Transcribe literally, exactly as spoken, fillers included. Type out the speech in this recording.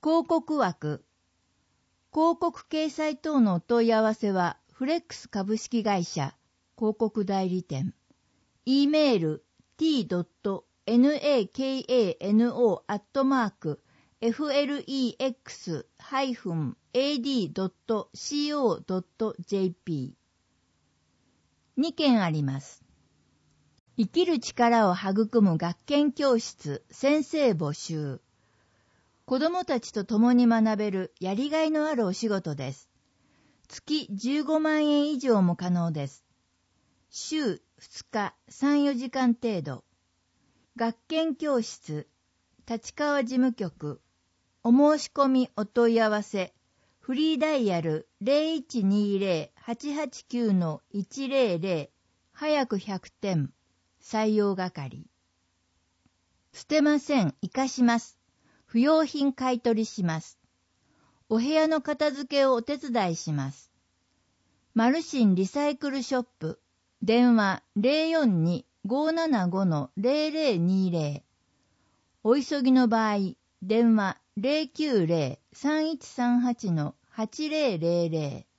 広告枠。広告掲載等のお問い合わせは、フレックス株式会社広告代理店。E メール ティーナカノ アットマーク エフエルイーエックス エーディー ドット シーオー ドット ジェーピー。にけんあります。生きる力を育む学研教室先生募集。子どもたちと共に学べるやりがいのあるお仕事です。月じゅうごまんえん以上も可能です。週ふつかさん、よじかん程度。学研教室立川事務局。お申し込みお問い合わせ。フリーダイヤル ゼロいちにゼロ はちはちきゅう いちゼロゼロ。早くひゃくてん。採用係。捨てません、生かします。不用品買い取りします。お部屋の片付けをお手伝いします。マルシンリサイクルショップ。電話 ゼロよんに ごーななご ゼロゼロにゼロ。お急ぎの場合、電話 ゼロきゅうゼロ さんいちさんはち はちゼロゼロゼロ。